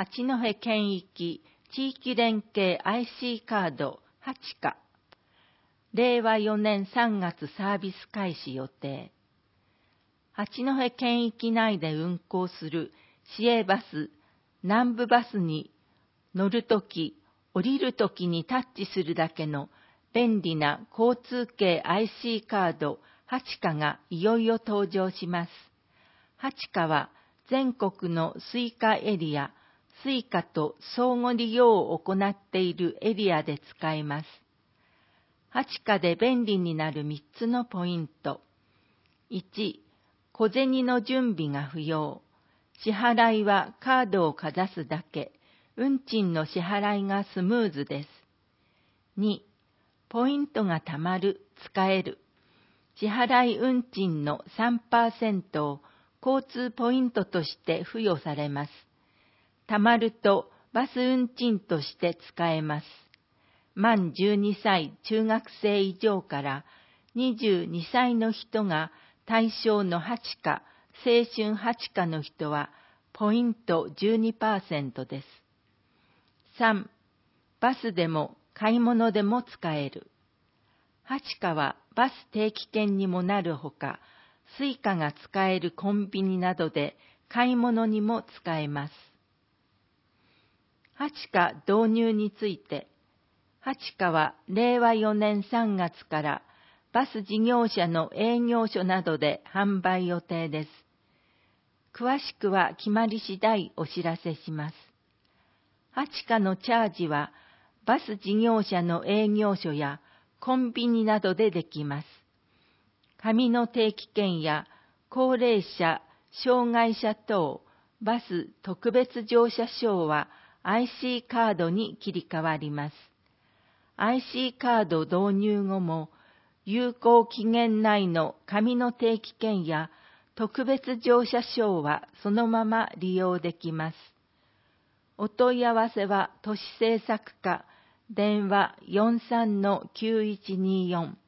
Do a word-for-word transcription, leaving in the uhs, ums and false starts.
八戸県域地域連携 アイシー カードはち課、れいわよねんさんがつサービス開始予定。八戸県域内で運行する市営バス、南部バスに乗るとき、降りるときにタッチするだけの便利な交通系 アイシー カードはち課がいよいよ登場します。はち課は全国のスイカエリア、スイカと相互利用を行っているエリアで使えます。はち課で便利になるみっつのポイント。いち、小銭の準備が不要。支払いはカードをかざすだけ。運賃の支払いがスムーズです。に、ポイントが貯まる、使える。支払い運賃の さんパーセント を交通ポイントとして付与されます。貯まるとバス運賃として使えます。満じゅうにさい中学生以上からにじゅうにさいの人が対象のはち課、青春はち課の人はポイント じゅうにパーセント です。さん、バスでも買い物でも使える。はち課はバス定期券にもなるほか、スイカが使えるコンビニなどで買い物にも使えます。はち課導入について、はち課はれいわよねんさんがつからバス事業者の営業所などで販売予定です。詳しくは決まり次第お知らせします。はち課のチャージはバス事業者の営業所やコンビニなどでできます。紙の定期券や高齢者、障害者等、バス特別乗車証は アイシー カードに切り替わります。アイシー カード導入後も、有効期限内の紙の定期券や特別乗車証はそのまま利用できます。お問い合わせは都市政策課、電話 よんさんのきゅういちにーよん